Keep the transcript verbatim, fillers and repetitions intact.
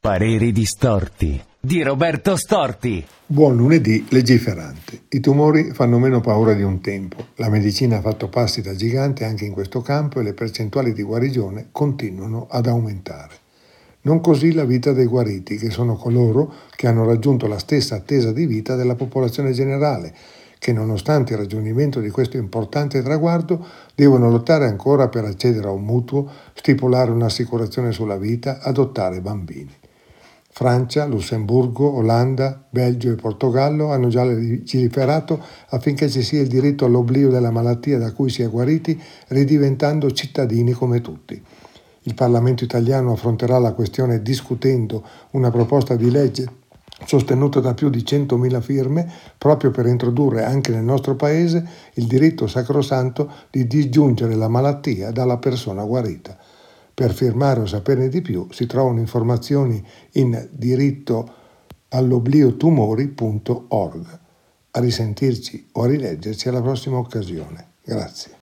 Pareri distorti di Roberto Storti. Buon lunedì legiferante. I tumori fanno meno paura di un tempo. La medicina ha fatto passi da gigante anche in questo campo e le percentuali di guarigione continuano ad aumentare. Non così la vita dei guariti, che sono coloro che hanno raggiunto la stessa attesa di vita della popolazione generale, che nonostante il raggiungimento di questo importante traguardo devono lottare ancora per accedere a un mutuo, stipulare un'assicurazione sulla vita, adottare bambini. Francia, Lussemburgo, Olanda, Belgio e Portogallo hanno già legiferato affinché ci sia il diritto all'oblio della malattia da cui si è guariti, ridiventando cittadini come tutti. Il Parlamento italiano affronterà la questione discutendo una proposta di legge sostenuta da più di centomila firme proprio per introdurre anche nel nostro paese il diritto sacrosanto di disgiungere la malattia dalla persona guarita. Per firmare o saperne di più si trovano informazioni in diritto all'oblio tumori punto org. A risentirci o a rileggerci alla prossima occasione. Grazie.